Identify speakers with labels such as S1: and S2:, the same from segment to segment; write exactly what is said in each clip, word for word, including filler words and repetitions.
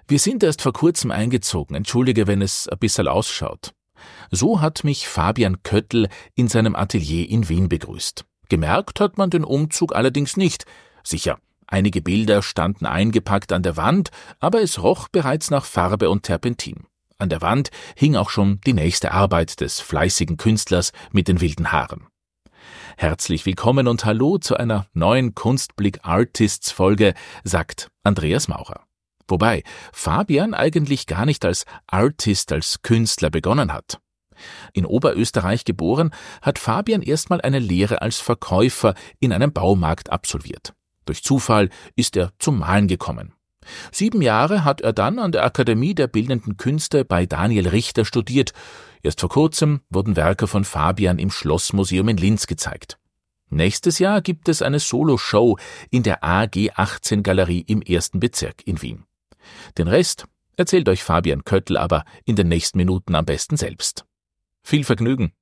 S1: Wir sind erst vor kurzem eingezogen, entschuldige, wenn es ein bisschen ausschaut. So hat mich Fabian Köttl in seinem Atelier in Wien begrüßt. Gemerkt hat man den Umzug allerdings nicht. Sicher, einige Bilder standen eingepackt an der Wand, aber es roch bereits nach Farbe und Terpentin. An der Wand hing auch schon die nächste Arbeit des fleißigen Künstlers mit den wilden Haaren. Herzlich willkommen und hallo zu einer neuen Kunstblick Artists Folge, sagt Andreas Maurer. Wobei Fabian eigentlich gar nicht als Artist, als Künstler begonnen hat. In Oberösterreich geboren, hat Fabian erstmal eine Lehre als Verkäufer in einem Baumarkt absolviert. Durch Zufall ist er zum Malen gekommen. Sieben Jahre hat er dann an der Akademie der Bildenden Künste bei Daniel Richter studiert. Erst vor kurzem wurden Werke von Fabian im Schlossmuseum in Linz gezeigt. Nächstes Jahr gibt es eine Solo-Show in der A G achtzehn Galerie im ersten Bezirk in Wien. Den Rest erzählt euch Fabian Köttl aber in den nächsten Minuten am besten selbst. Viel Vergnügen!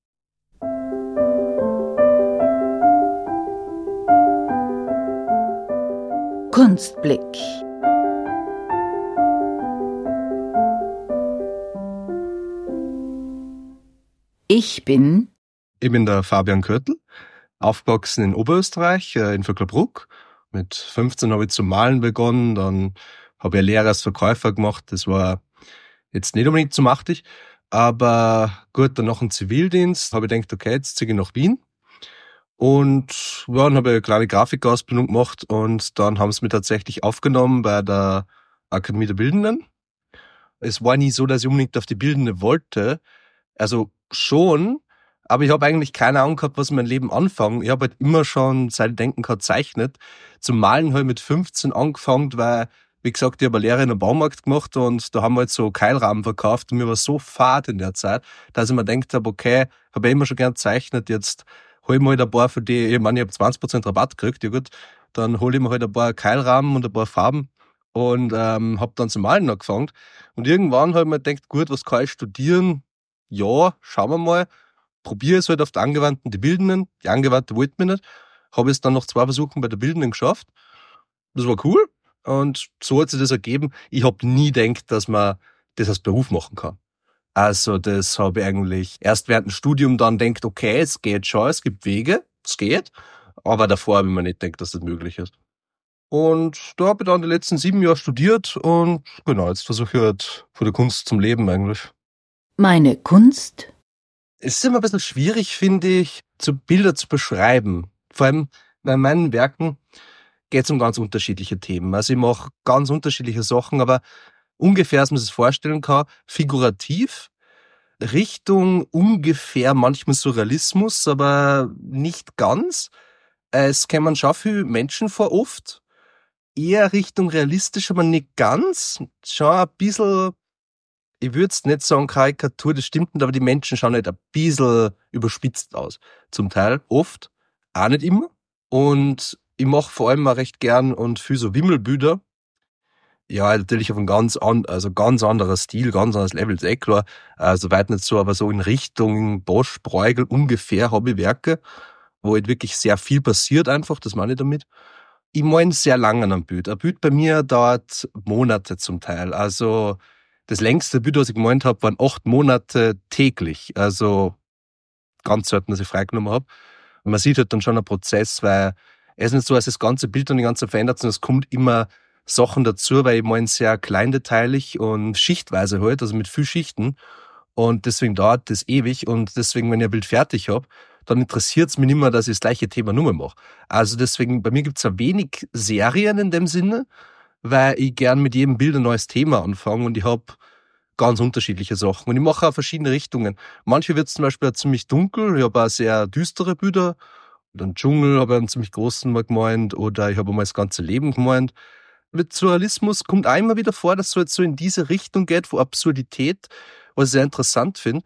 S2: Kunstblick. Ich bin
S3: Ich bin der Fabian Köttl, aufgewachsen in Oberösterreich, in Vöcklerbruck. Mit fünfzehn habe ich zum Malen begonnen, dann habe ich eine Lehre als Verkäufer gemacht. Das war jetzt nicht unbedingt so machtig, aber gut, dann nach dem Zivildienst habe ich gedacht, okay, jetzt ziehe ich nach Wien. Und ja, dann habe ich eine kleine Grafikausbildung gemacht und dann haben sie mich tatsächlich aufgenommen bei der Akademie der Bildenden. Es war nie so, dass ich unbedingt auf die Bildende wollte. Also schon, aber ich habe eigentlich keine Ahnung gehabt, was ich mein Leben anfangen. Ich habe halt immer schon, seit ich denken kann, gezeichnet. Zum Malen habe ich mit fünfzehn angefangen, weil, wie gesagt, ich habe eine Lehre in einem Baumarkt gemacht und da haben wir halt so Keilrahmen verkauft und mir war so fad in der Zeit, dass ich mir gedacht habe, okay, habe ich immer schon gern gezeichnet, jetzt hole ich mir halt ein paar für die, ich meine, ich habe zwanzig Prozent Rabatt gekriegt, ja gut, dann hole ich mir halt ein paar Keilrahmen und ein paar Farben und ähm, habe dann zum Malen angefangen. Und irgendwann habe ich mir gedacht, gut, was kann ich studieren? Ja, schauen wir mal. Probiere es halt auf der Angewandten, die Bildenden. Die Angewandte wollte mich nicht. Habe es dann noch zwei Versuchen bei der Bildenden geschafft. Das war cool. Und so hat sich das ergeben. Ich habe nie gedacht, dass man das als Beruf machen kann. Also das habe ich eigentlich erst während dem Studium dann gedacht, okay, es geht schon, es gibt Wege, es geht. Aber davor habe ich mir nicht gedacht, dass das möglich ist. Und da habe ich dann die letzten sieben Jahre studiert und genau, jetzt versuche ich halt von der Kunst zum Leben eigentlich.
S2: Meine Kunst.
S3: Es ist immer ein bisschen schwierig, finde ich, zu Bilder zu beschreiben. Vor allem bei meinen Werken geht es um ganz unterschiedliche Themen. Also ich mache ganz unterschiedliche Sachen, aber ungefähr, dass man sich das vorstellen kann, figurativ, Richtung ungefähr manchmal Surrealismus, aber nicht ganz. Es kommen schon viele Menschen vor oft. Eher Richtung realistisch, aber nicht ganz. Schon ein bisschen, ich würde es nicht sagen Karikatur, das stimmt nicht, aber die Menschen schauen halt ein bisschen überspitzt aus. Zum Teil, oft, auch nicht immer. Und ich mache vor allem auch recht gern und viel so Wimmelbilder. Ja, natürlich auf ein ganz, an, also ganz anderer Stil, ganz anderes Level, ist eh klar. Also weit nicht so, aber so in Richtung Bosch, Bruegel ungefähr habe ich Werke, wo halt wirklich sehr viel passiert einfach, das meine ich damit. Ich meine sehr lange an einem Bild. Ein Bild bei mir dauert Monate zum Teil. Also das längste Bild, was ich gemalt habe, waren acht Monate täglich. Also ganz selten, dass ich freigenommen habe. Und man sieht halt dann schon einen Prozess, weil es ist nicht so, dass das ganze Bild dann die ganze Zeit verändert, sondern es kommt immer Sachen dazu, weil ich meine sehr kleindeteilig und schichtweise halt, also mit viel Schichten. Und deswegen dauert das ewig. Und deswegen, wenn ich ein Bild fertig habe, dann interessiert es mich nicht mehr, dass ich das gleiche Thema nur mehr mache. Also deswegen, bei mir gibt es ja wenig Serien in dem Sinne, weil ich gern mit jedem Bild ein neues Thema anfange und ich habe ganz unterschiedliche Sachen. Und ich mache auch verschiedene Richtungen. Manche wird es zum Beispiel auch ziemlich dunkel, ich habe auch sehr düstere Bilder. Dann Dschungel habe ich einen ziemlich großen mal gemeint oder ich habe einmal das ganze Leben gemeint. Mit Surrealismus kommt auch immer wieder vor, dass es so jetzt so in diese Richtung geht, wo Absurdität, was ich sehr interessant finde.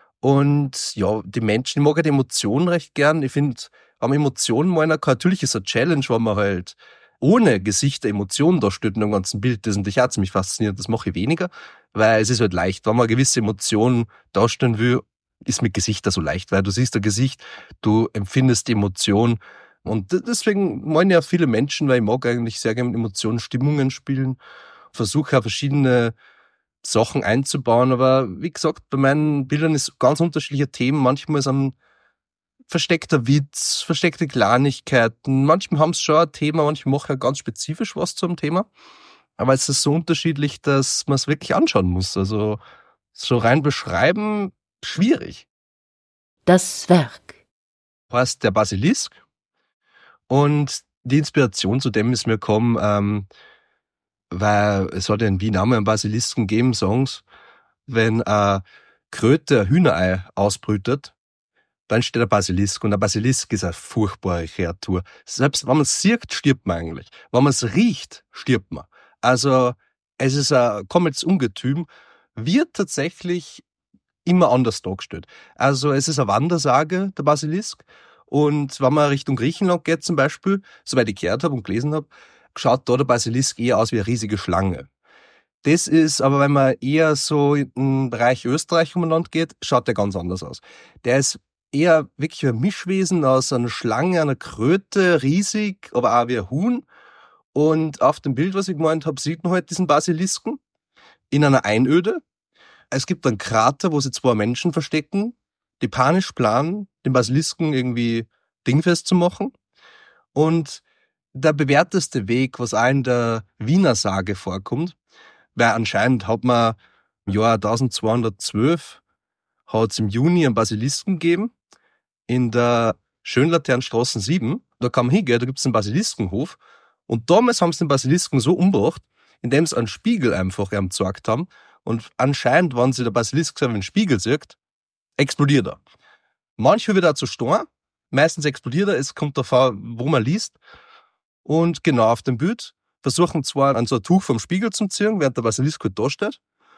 S3: Und ja, die Menschen, ich mag halt Emotionen recht gern. Ich finde, am Emotionen meiner natürlich ist eine Challenge, wenn man halt ohne Gesichter Emotionen darstellt in einem ganzen Bild. Das ist natürlich auch ziemlich faszinierend. Das mache ich weniger, weil es ist halt leicht. Wenn man eine gewisse Emotionen darstellen will, ist mit Gesichter so leicht, weil du siehst ein Gesicht, du empfindest die Emotion. Und deswegen meinen ja viele Menschen, weil ich mag eigentlich sehr gerne mit Emotionen, Stimmungen spielen. versuche auch verschiedene Sachen einzubauen, aber wie gesagt, bei meinen Bildern ist ganz unterschiedliche Themen. Manchmal ist ein versteckter Witz, versteckte Kleinigkeiten. Manchmal haben sie schon ein Thema, manchmal mache ich ja ganz spezifisch was zu einem Thema. Aber es ist so unterschiedlich, dass man es wirklich anschauen muss. Also so rein beschreiben, schwierig.
S2: Das Werk.
S3: Heißt der Basilisk. Und die Inspiration zu dem ist mir gekommen, ähm, weil es hat ja in Wien auch mal einen Basilisken gegeben, Songs. Wenn eine Kröte ein Hühnerei ausbrütet, dann steht der Basilisk. Und der Basilisk ist eine furchtbare Kreatur. Selbst wenn man es sieht, stirbt man eigentlich. Wenn man es riecht, stirbt man. Also es ist ein kommendes Ungetüm, wird tatsächlich immer anders dargestellt. Also es ist eine Wandersage, der Basilisk. Und wenn man Richtung Griechenland geht zum Beispiel, soweit ich gehört habe und gelesen habe, schaut da der Basilisk eher aus wie eine riesige Schlange. Das ist aber, wenn man eher so in den Bereich Österreich umeinander geht, schaut der ganz anders aus. Der ist eher wirklich ein Mischwesen aus einer Schlange, einer Kröte, riesig, aber auch wie ein Huhn. Und auf dem Bild, was ich gemeint habe, sieht man halt diesen Basilisken in einer Einöde. Es gibt einen Krater, wo sich zwei Menschen verstecken, die panisch planen, den Basilisken irgendwie dingfest zu machen. Und der bewährteste Weg, was auch in der Wiener Sage vorkommt, weil anscheinend hat man im Jahr eintausendzweihundertzwölf hat es im Juni einen Basilisken gegeben in der Schönlaternstraße sieben. Da kann man hingehen, da gibt es einen Basiliskenhof. Und damals haben sie den Basilisken so umgebracht, indem sie einen Spiegel einfach ihm gezeigt haben. Und anscheinend, wenn sie der Basilisk so einen Spiegel sieht, explodiert er. Manchmal wird er zu Stein, meistens explodiert er, es kommt davon, wo man liest. Und genau auf dem Bild versuchen zwar an so ein Tuch vom Spiegel zu ziehen, während der Basilisk halt da steht.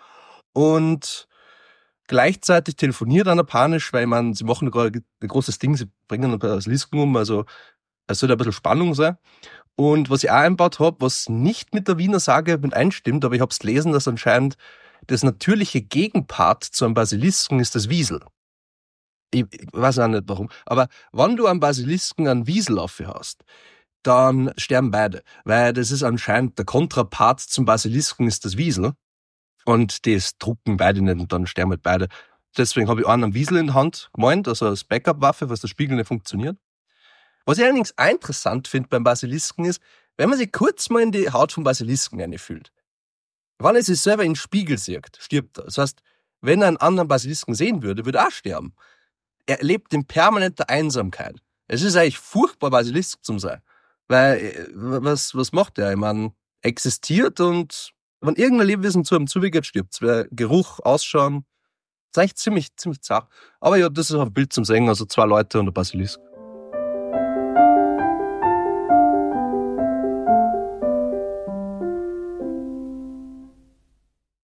S3: Und gleichzeitig telefoniert einer panisch, weil man, sie machen gerade ein großes Ding, sie bringen einen Basilisken um, also es soll ein bisschen Spannung sein. Und was ich auch eingebaut habe, was nicht mit der Wiener Sage mit einstimmt, aber ich habe es gelesen, dass anscheinend das natürliche Gegenpart zu einem Basilisken ist das Wiesel. Ich, ich weiß auch nicht warum. Aber wenn du am Basilisken einen Wiesel hast, dann sterben beide. Weil das ist anscheinend der Kontrapart zum Basilisken ist das Wiesel. Und das drucken beide nicht und dann sterben halt beide. Deswegen habe ich einen am Wiesel in der Hand gemeint, also als Backup-Waffe, falls der Spiegel nicht funktioniert. Was ich allerdings auch interessant finde beim Basilisken ist, wenn man sich kurz mal in die Haut vom Basilisken einfühlt. Wenn er sich selber in den Spiegel sieht, stirbt er. Das heißt, wenn er einen anderen Basilisken sehen würde, würde er auch sterben. Er lebt in permanenter Einsamkeit. Es ist eigentlich furchtbar, Basilisk zu sein. Weil, was, was macht er? Ich meine, existiert und wenn irgendein Lebewesen zu einem zugeht, stirbt. Weil Geruch, Ausschauen, das ist eigentlich ziemlich, ziemlich zart. Aber ja, das ist ein Bild zum Singen, also zwei Leute und ein Basilisk.